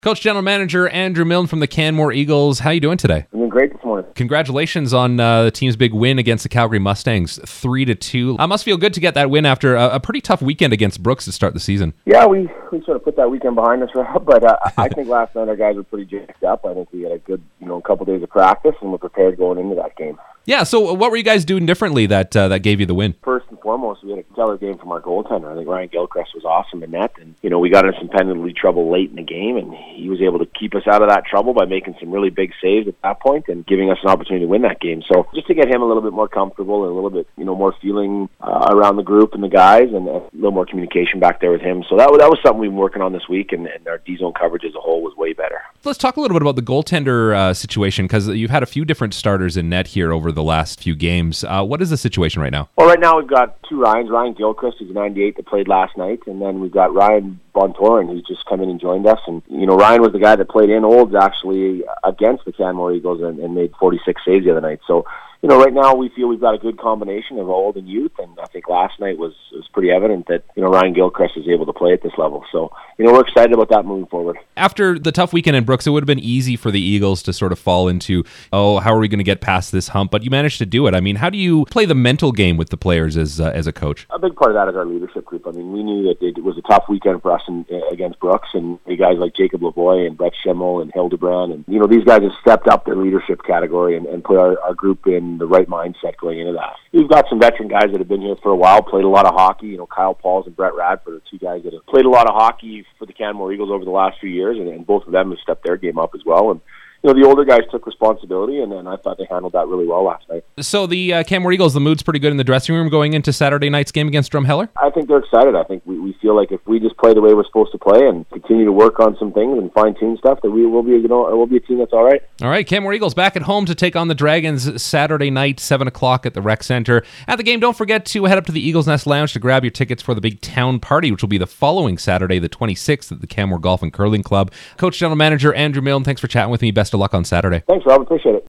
Coach General Manager Andrew Milne from the Canmore Eagles. How are you doing today? I'm doing great this morning. Congratulations on the team's big win against the Calgary Mustangs, 3-2. Must feel good to get that win after a pretty tough weekend against Brooks to start the season. Yeah, we sort of put that weekend behind us, Rob, but I think last night our guys were pretty jacked up. I think we had a good, couple days of practice, and we're prepared going into that game. Yeah, so what were you guys doing differently that gave you the win? First and foremost, we had a stellar game from our goaltender. I think Ryan Gilchrist was awesome in net, and we got in some penalty trouble late in the game, and he was able to keep us out of that trouble by making some really big saves at that point and giving us an opportunity to win that game. So just to get him a little bit more comfortable and a little bit more feeling around the group and the guys, and a little more communication back there with him. So that was something we've been working on this week, and our D-zone coverage as a whole was way better. Let's talk a little bit about the goaltender situation, because you've had a few different starters in net here over the last few games. What is the situation right now? Well, right now we've got two Ryans. Ryan Gilchrist, who's a 98 that played last night, and then we've got Ryan Bontorin, who's just come in and joined us. And, Ryan was the guy that played in Olds actually against the Canmore Eagles and made 46 saves the other night. So, right now we feel we've got a good combination of old and youth, and I think last night was pretty evident that, Ryan Gilchrist is able to play at this level. So, we're excited about that moving forward. After the tough weekend in Brooks, it would have been easy for the Eagles to sort of fall into, how are we going to get past this hump? But you managed to do it. I mean, how do you play the mental game with the players as a coach? A big part of that is our leadership group. I mean, we knew that it was a tough weekend for us against Brooks, and the guys like Jacob Lavoie and Brett Schimmel and Hildebrand, and, these guys have stepped up their leadership category and put our group in the right mindset going into that. We've got some veteran guys that have been here for a while, played a lot of hockey. Kyle Pauls and Brett Radford are two guys that have played a lot of hockey for the Canmore Eagles over the last few years, and both of them have stepped their game up as well. And the older guys took responsibility, and I thought they handled that really well last night. So the Canmore Eagles, the mood's pretty good in the dressing room going into Saturday night's game against Drumheller? I think they're excited. I think we feel like if we just play the way we're supposed to play and continue to work on some things and fine-tune stuff, that we will be, we'll be a team that's all right. All right, Canmore Eagles back at home to take on the Dragons Saturday night, 7 o'clock at the Rec Center. At the game, don't forget to head up to the Eagles Nest Lounge to grab your tickets for the big town party, which will be the following Saturday, the 26th, at the Canmore Golf and Curling Club. Coach General Manager Andrew Milne, thanks for chatting with me. Best of luck on Saturday. Thanks, Rob. Appreciate it.